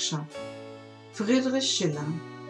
Gewerkschaft. Friedrich Schiller.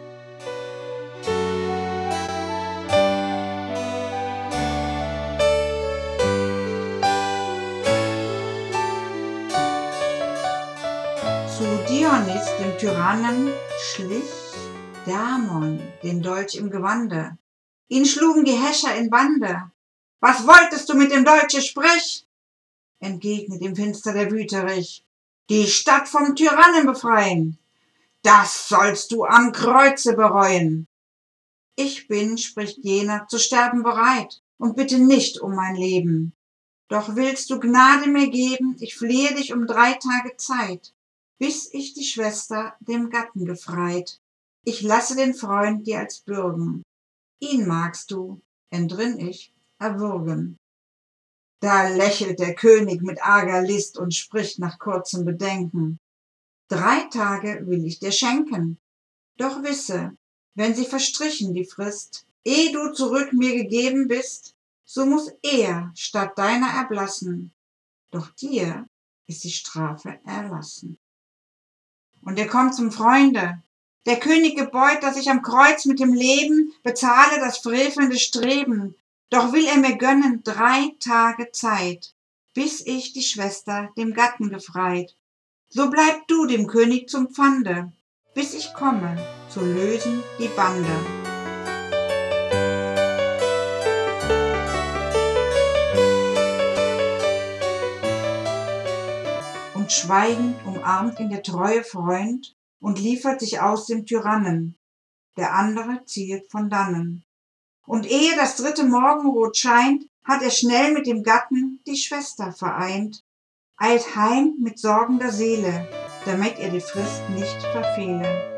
Zu Dionys, dem Tyrannen, schlich Damon, den Dolch im Gewande. Ihn schlugen die Häscher in Bande. »Was wolltest du mit dem Dolche, sprich?« entgegnet im Finster der Wüterich. »Die Stadt vom Tyrannen befreien. Das sollst du am Kreuze bereuen.« »Ich bin«, spricht jener, »zu sterben bereit und bitte nicht um mein Leben. Doch willst du Gnade mir geben, ich flehe dich um 3 Tage Zeit, bis ich die Schwester dem Gatten gefreit. Ich lasse den Freund dir als Bürgen. Ihn magst du, entrinn ich, erwürgen.« Da lächelt der König mit arger List und spricht nach kurzem Bedenken: »3 Tage will ich dir schenken, doch wisse, wenn sie verstrichen die Frist, ehe du zurück mir gegeben bist, so muß er statt deiner erblassen, doch dir ist die Strafe erlassen.« Und er kommt zum Freunde. Der König gebeut, dass ich am Kreuz mit dem Leben bezahle das frevelnde Streben, doch will er mir gönnen 3 Tage Zeit, bis ich die Schwester dem Gatten gefreit. So bleib du dem König zum Pfande, bis ich komme, zu lösen die Bande. Und schweigend umarmt ihn der treue Freund und liefert sich aus dem Tyrannen. Der andere ziehet von dannen. Und ehe das 3. Morgenrot scheint, hat er schnell mit dem Gatten die Schwester vereint, eilt heim mit sorgender Seele, damit er die Frist nicht verfehle.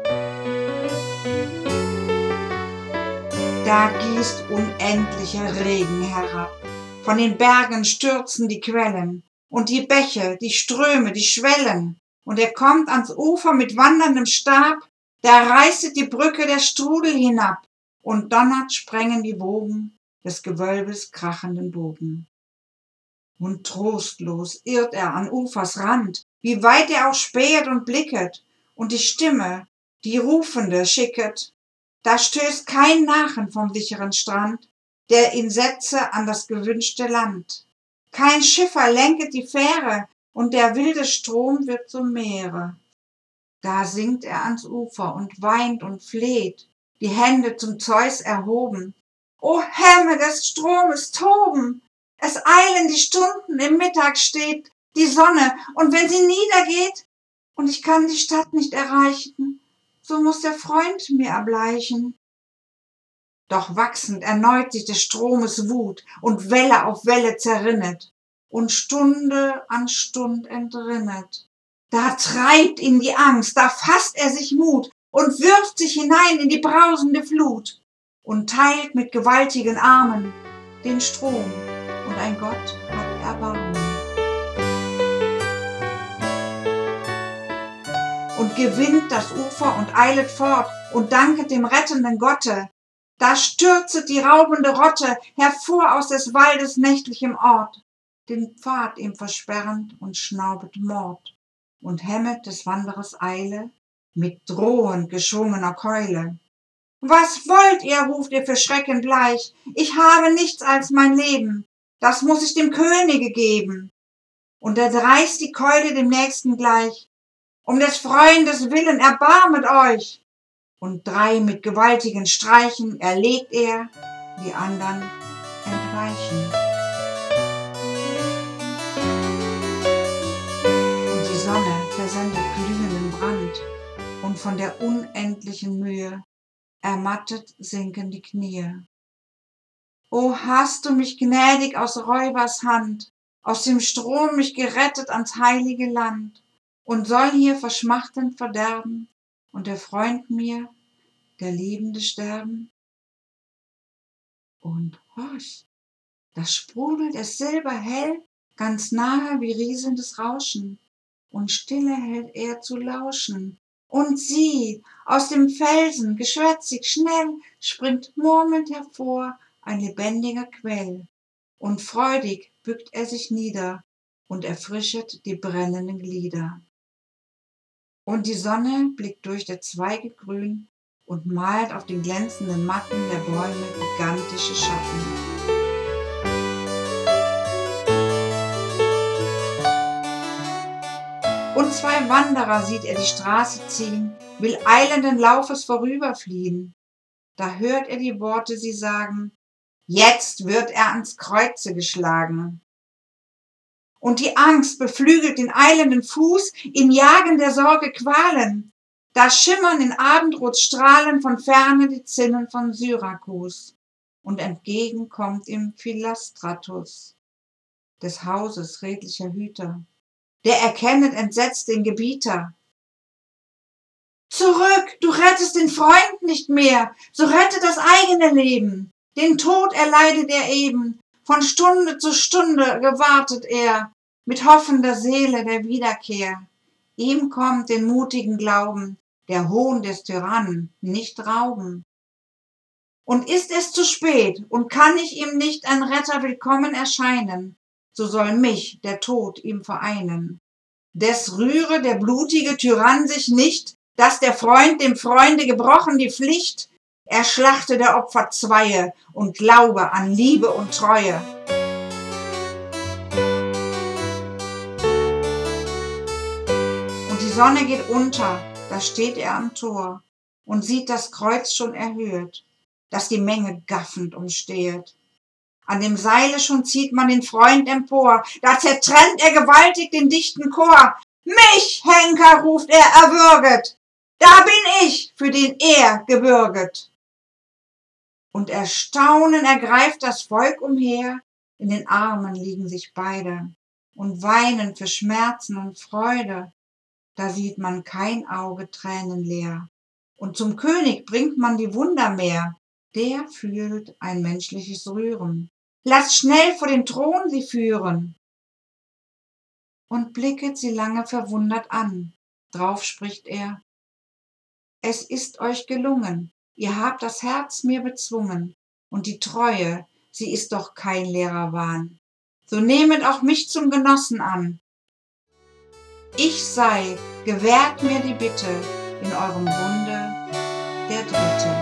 Da gießt unendlicher Regen herab, von den Bergen stürzen die Quellen, und die Bäche, die Ströme, die schwellen, und er kommt ans Ufer mit wanderndem Stab, da reißet die Brücke der Strudel hinab, und donnert sprengen die Wogen des Gewölbes krachenden Bogen. Und trostlos irrt er an Ufers Rand, wie weit er auch spähet und blicket, und die Stimme, die Rufende, schicket. Da stößt kein Nachen vom sicheren Strand, der ihn setze an das gewünschte Land. Kein Schiffer lenket die Fähre, und der wilde Strom wird zum Meere. Da sinkt er ans Ufer und weint und fleht, die Hände zum Zeus erhoben. »O Hämme des Stromes toben! Es eilen die Stunden, im Mittag steht die Sonne, und wenn sie niedergeht, und ich kann die Stadt nicht erreichen, so muß der Freund mir erbleichen.« Doch wachsend erneut sich des Stromes Wut, und Welle auf Welle zerrinnet, und Stunde an Stund entrinnet. Da treibt ihn die Angst, da fasst er sich Mut und wirft sich hinein in die brausende Flut und teilt mit gewaltigen Armen den Strom, und ein Gott hat Erbarmen. Und gewinnt das Ufer und eilet fort und danket dem rettenden Gotte. Da stürzet die raubende Rotte hervor aus des Waldes nächtlichem Ort, den Pfad ihm versperrend, und schnaubet Mord und hemmet des Wanderers Eile mit drohend geschwungener Keule. »Was wollt ihr?«, ruft ihr für Schrecken bleich. »Ich habe nichts als mein Leben, das muß ich dem Könige geben.« Und er reißt die Keule dem Nächsten gleich. »Um des Freundes willen, erbarmet euch!« Und 3 mit gewaltigen Streichen erlegt er, die andern entweichen. Und die Sonne versendet glühenden Brand, und von der unendlichen Mühe ermattet sinken die Knie. »O, hast du mich gnädig aus Räubers Hand, aus dem Strom mich gerettet ans heilige Land, und soll hier verschmachtend verderben, und der Freund mir, der Liebende, sterben?« Und horch, da sprudelt es silberhell, ganz nahe wie rieselndes Rauschen, und stille hält er zu lauschen. Und sieh, aus dem Felsen, geschwätzig schnell, springt murmelnd hervor ein lebendiger Quell, und freudig bückt er sich nieder und erfrischet die brennenden Glieder. Und die Sonne blickt durch der Zweige grün und malt auf den glänzenden Matten der Bäume gigantische Schatten. Und zwei Wanderer sieht er die Straße ziehen, will eilenden Laufes vorüberfliehen. Da hört er die Worte sie sagen, jetzt wird er ans Kreuze geschlagen. Und die Angst beflügelt den eilenden Fuß, im Jagen der Sorge Qualen. Da schimmern in Abendrotstrahlen von ferne die Zinnen von Syrakus. Und entgegen kommt ihm Philostratus, des Hauses redlicher Hüter. Der erkennet entsetzt den Gebieter. Zurück, du rettest den Freund nicht mehr, so rette das eigene Leben. Den Tod erleidet er eben, von Stunde zu Stunde gewartet er, mit hoffender Seele der Wiederkehr. Ihm kommt den mutigen Glauben, der Hohn des Tyrannen nicht rauben. Und ist es zu spät und kann ich ihm nicht ein Retter willkommen erscheinen, so soll mich der Tod ihm vereinen. Des rühre der blutige Tyrann sich nicht, dass der Freund dem Freunde gebrochen die Pflicht, er schlachte der Opfer Zweie und glaube an Liebe und Treue. Und die Sonne geht unter, da steht er am Tor und sieht das Kreuz schon erhöht, das die Menge gaffend umstehet. An dem Seile schon zieht man den Freund empor, da zertrennt er gewaltig den dichten Chor. Mich, Henker, ruft er erwürget, da bin ich, für den er gebürget. Und Erstaunen ergreift das Volk umher, in den Armen liegen sich beide und weinen für Schmerzen und Freude, da sieht man kein Auge tränenleer. Und zum König bringt man die Wunder mehr, der fühlt ein menschliches Rühren. Lasst schnell vor den Thron sie führen. Und blicket sie lange verwundert an. Drauf spricht er, es ist euch gelungen, ihr habt das Herz mir bezwungen, und die Treue, sie ist doch kein leerer Wahn. So nehmet auch mich zum Genossen an. Ich sei, gewährt mir die Bitte, in eurem Bunde der Dritte.